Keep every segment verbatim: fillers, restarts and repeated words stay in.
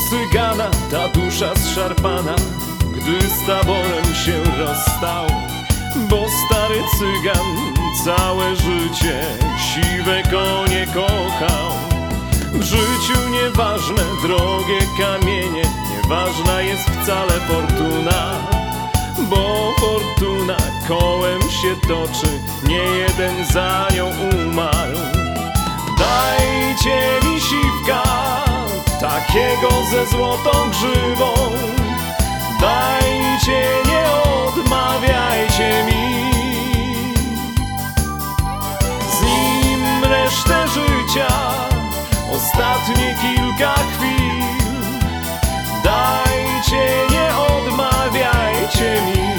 cygana ta dusza zszarpana, gdy z taborem się rozstał. Bo stary cygan całe życie siwe konie kochał. W życiu nieważne drogie kamienie, nieważna jest wcale fortuna, bo fortuna kołem się toczy, nie jeden za nią umarł. Dajcie mi siwka, takiego ze złotą grzywą, dajcie, nie odmawiajcie mi. Z nim resztę życia, ostatnie kilka chwil, dajcie, nie odmawiajcie mi.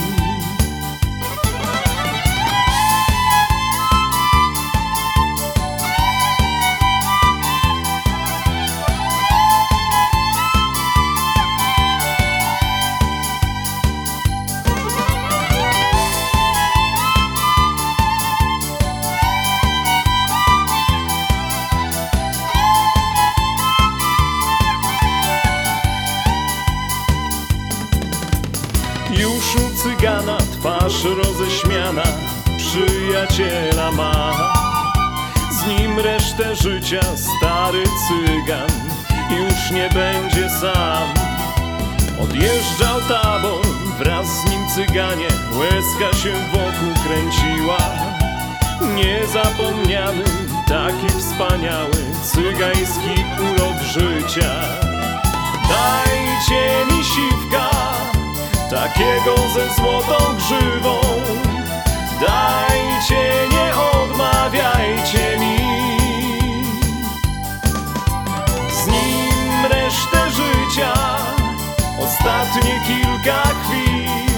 Już u cygana twarz roześmiana przyjaciela ma. Z nim resztę życia stary cygan już nie będzie sam. Odjeżdżał tabor, wraz z nim cyganie, łezka się wokół kręciła. Niezapomniany, taki wspaniały cygański urok życia. Dajcie mi siwka, takiego ze złotą grzywą, dajcie, nie odmawiajcie mi. Z nim resztę życia, ostatnie kilka chwil,